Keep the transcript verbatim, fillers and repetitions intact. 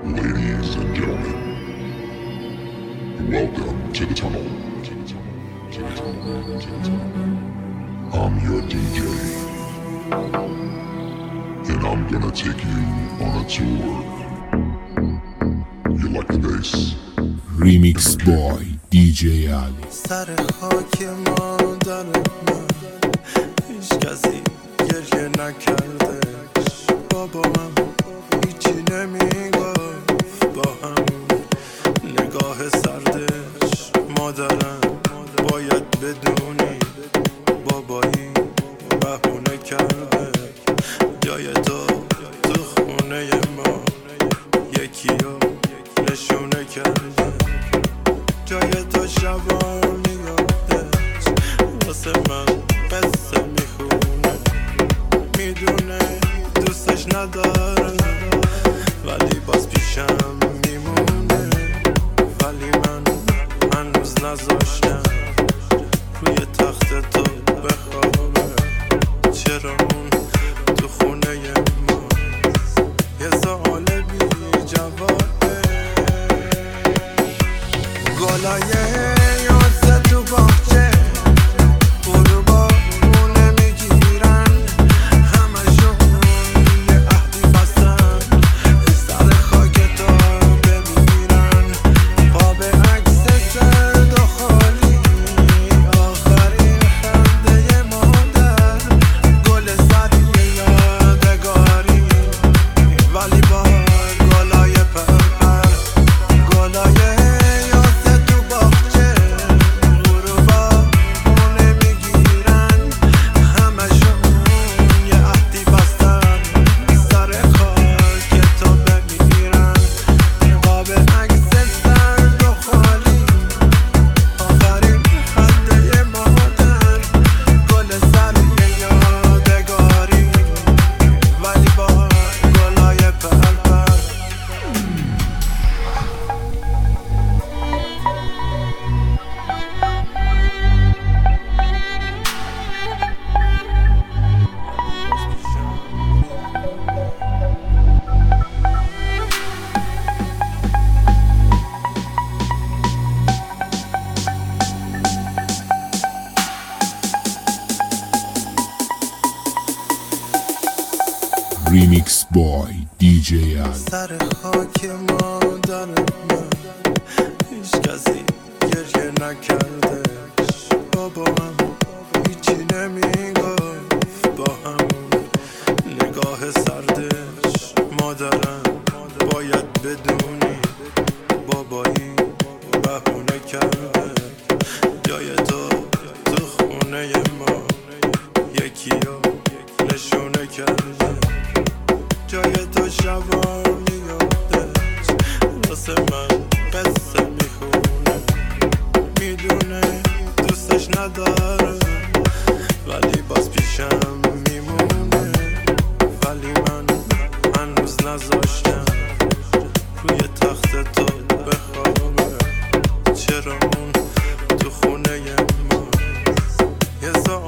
Ladies and gentlemen, welcome to the tunnel. To the tunnel. To the tunnel. To the tunnel. I'm your D J, and I'm gonna take you on a tour. You like the bass? Remix boy دی جی Ali. سر خاک مادر من هیچ کسی گریه نکردش. بابا من هیچی نمیگفت با همون نگاه سردش. مادرم باید بدونی بابایی بهونه کرده. جای تو تو خونه ما یکی رو نشونه کرده. جای تو شبان یادش واسه من قصه میخونه. میدونه دوستش نداره ولی باز پیشم میمونه. ولی من هنوز نذاشتم روی تخت تو بخوابه. چرا اون تو خونه ما یه سوال بی جوابه. گلای یاسه تو باغچه غروبا خونه میگیرن. همشون یه عهدی بستن سر خاک تو بمیرن. قاب عکس سرد و خالی آخرین خنده مادر. گل سری یادگاری ولی با گلای پرپر. گلای Remix boy دی جی Ali. سر خاک مادر من هیچ کسی گریه نکردش. بابا من هیچی نمیگفت با همون نگاه سردش. مادرم باید بدونی بابایی بهونه کرده. جای تو تو خونه ما یکی رو نشونه کرده. جای تو شبان یادش واسه من قصه میخونه. میدونه دوستش نداره ولی باز پیشم میمونه. ولی من هنوز نذاشتم روی تخت تو بخوابه. چرا اون تو خونه ما یه